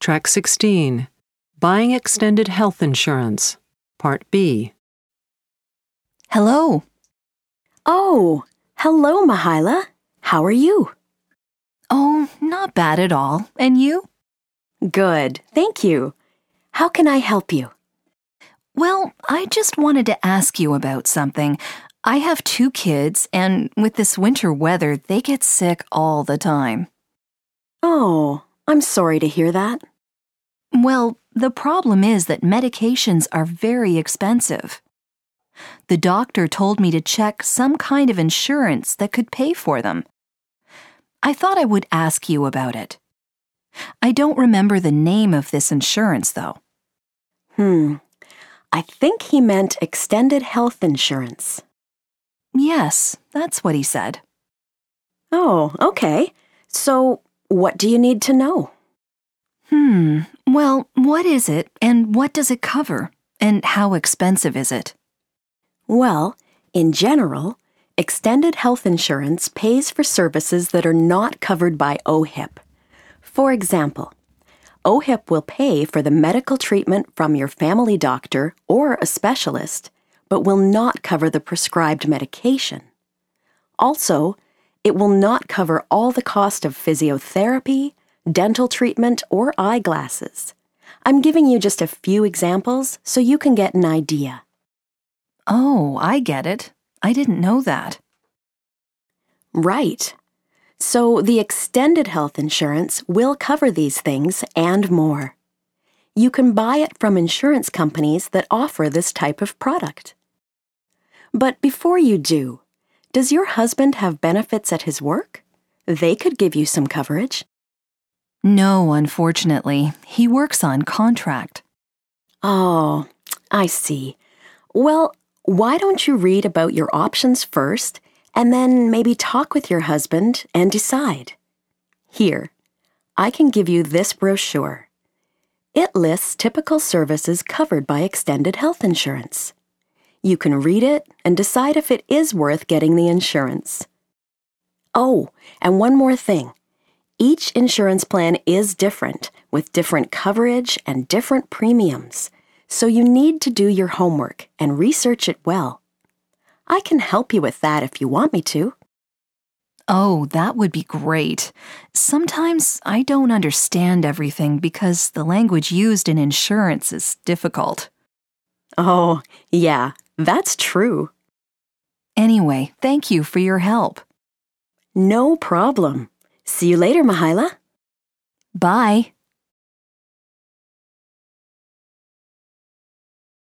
Track 16. Buying Extended Health Insurance. Part B. Hello. Oh, hello, Mahila. How are you? Oh, not bad at all. And you? Good, thank you. How can I help you? Well, I just wanted to ask you about something. I have 2 kids, and with this winter weather, they get sick all the time. Oh, I'm sorry to hear that. Well, the problem is that medications are very expensive. The doctor told me to check some kind of insurance that could pay for them. I thought I would ask you about it. I don't remember the name of this insurance, though. I think he meant extended health insurance. Yes, that's what he said. Oh, okay. So, what do you need to know? Well, what is it, and what does it cover, and how expensive is it? Well, in general, extended health insurance pays for services that are not covered by OHIP. For example, OHIP will pay for the medical treatment from your family doctor or a specialist, but will not cover the prescribed medication. Also, it will not cover all the cost of physiotherapy, dental treatment, or eyeglasses. I'm giving you just a few examples so you can get an idea. Oh, I get it. I didn't know that. Right. So the extended health insurance will cover these things and more. You can buy it from insurance companies that offer this type of product. But before you do, does your husband have benefits at his work? They could give you some coverage. No, unfortunately. He works on contract. Oh, I see. Well, why don't you read about your options first and then maybe talk with your husband and decide? Here, I can give you this brochure. It lists typical services covered by extended health insurance. You can read it and decide if it is worth getting the insurance. Oh, and one more thing. Each insurance plan is different, with different coverage and different premiums, so you need to do your homework and research it well. I can help you with that if you want me to. Oh, that would be great. Sometimes I don't understand everything because the language used in insurance is difficult. Oh, yeah, that's true. Anyway, thank you for your help. No problem. See you later, Mahila. Bye.